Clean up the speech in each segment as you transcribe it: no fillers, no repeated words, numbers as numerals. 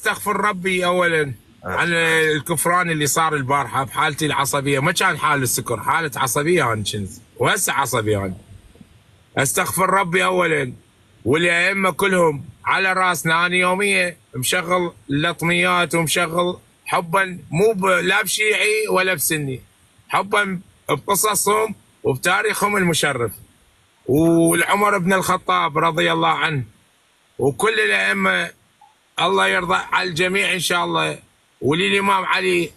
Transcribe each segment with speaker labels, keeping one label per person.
Speaker 1: استغفر ربي اولا عن الكفران اللي صار البارحه بحالتي العصبيه. ما كان حال السكر، حاله عصبيه انا كنت، وهسه عصبي انا. استغفر ربي اولا والائمه كلهم على راسنا. انا يوميا مشغل اللطميات ومشغل حبا مو لا بشيعي ولا بسني، حبا بقصصهم وبتاريخهم المشرف، والعمر بن الخطاب رضي الله عنه، وكل الائمه الله يرضى على الجميع ان شاء الله. وللامام علي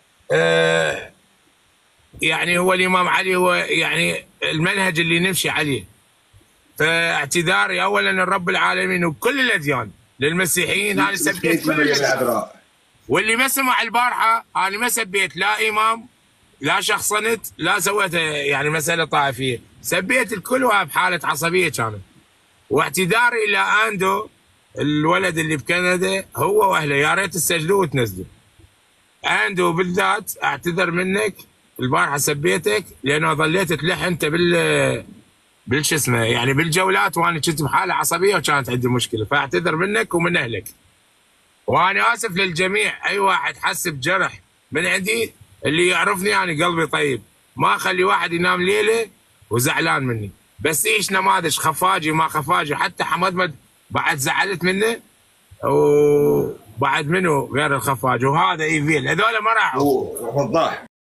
Speaker 1: يعني هو الامام علي هو يعني المنهج اللي نمشي عليه. فاعتذاري اولا لرب العالمين وكل الاديان، للمسيحيين انا سبيت كل الاديان، واللي ما سمع البارحه انا ما سبيت لا امام لا شخصنت لا سويت يعني مساله طائفيه، سبيت الكل وهو بحاله عصبيه كانت. واعتذاري الى اندو الولد اللي بكندا هو واهله، يا ريت تسجلوه وتنزلوه. اندو بالذات اعتذر منك البارحه سبيتك لانه ظليت تلح انت بالش اسمه يعني بالجولات، وانا كنت بحاله عصبيه وكانت عندي مشكله، فاعتذر منك ومن اهلك. وانا اسف للجميع، اي واحد حس بجرح من عندي اللي يعرفني انا قلبي طيب، ما اخلي واحد ينام ليله وزعلان مني. بس ايش نماذج خفاجي ما خفاجي، حتى حمد بعد زعلت منه، وبعد منه غير الخفاجي، وهذا ايفيل هذول ما راحوا.
Speaker 2: وضاح